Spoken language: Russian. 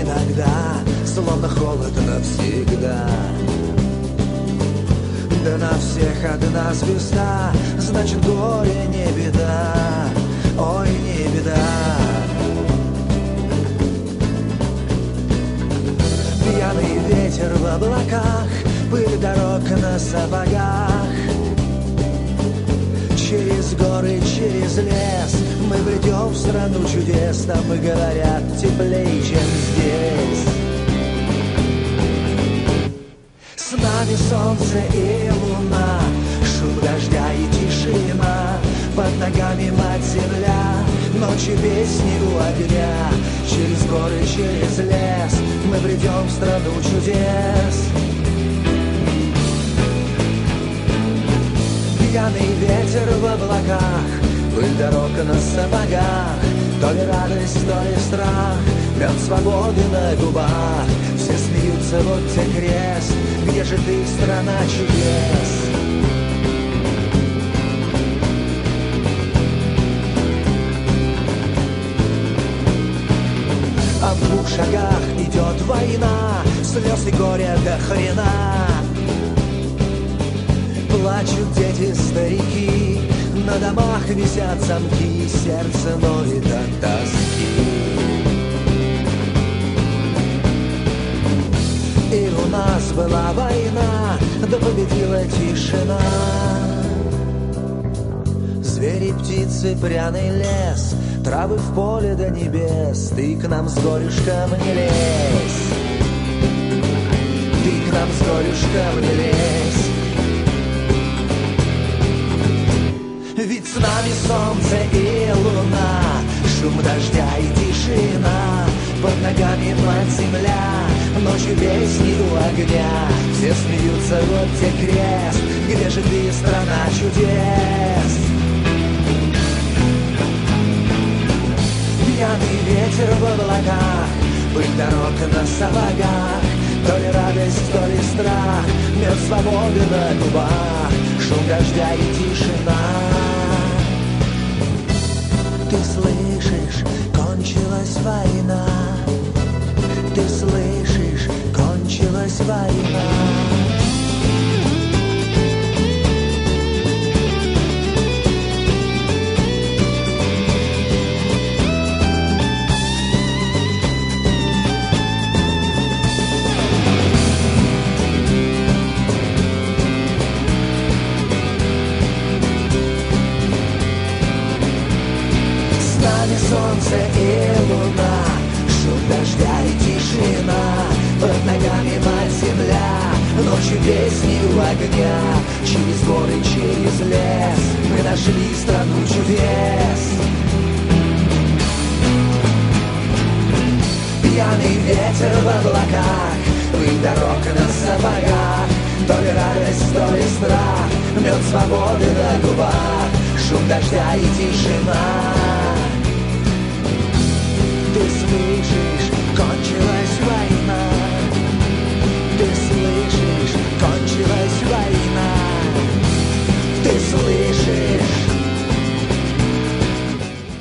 иногда, словно холод навсегда. Да на всех одна звезда, значит горе не беда, ой, не беда. Пьяный ветер в облаках, пыль дорог на сапогах. Через горы, через лес мы бредем в страну чудес. Там, говорят, теплее, чем здесь. С нами солнце и луна, шум дождя и тишина. Под ногами мать-земля, ночью песни у огня. Через горы, через лес мы бредем в страну чудес. Пьяный ветер в облаках, пыль дорог на сапогах. То ли радость, то ли страх, мед свободы на губах. Все смеются, вот те крест, где же ты, страна чудес? А в 2 шагах идет война, слез и горя до хрена. Плачут дети, старики, на домах висят замки, сердце ноет от тоски. И у нас была война, да победила тишина. Звери, птицы, пряный лес, травы в поле до небес. Ты к нам с горюшком не лезь, ты к нам с горюшком не лезь. Ведь с нами солнце и луна, шум дождя и тишина. Под ногами мать-земля, ночью песни у огня. Все смеются, вот те крест, где же ты, страна чудес? Пьяный ветер в облаках, пыль дорог на сапогах. То ли радость, то ли страх, мед свободы на губах. Шум дождя и тишина. Ты слышишь, кончилась война. Ты слышишь, кончилась война. Солнце и луна, шум дождя и тишина. Под ногами мать-земля, ночью песни у огня. Через горы, через лес мы нашли страну чудес. Пьяный ветер в облаках, пыль дорог на сапогах. То ли радость, то ли страх, мед свободы на губах. Шум дождя и тишина.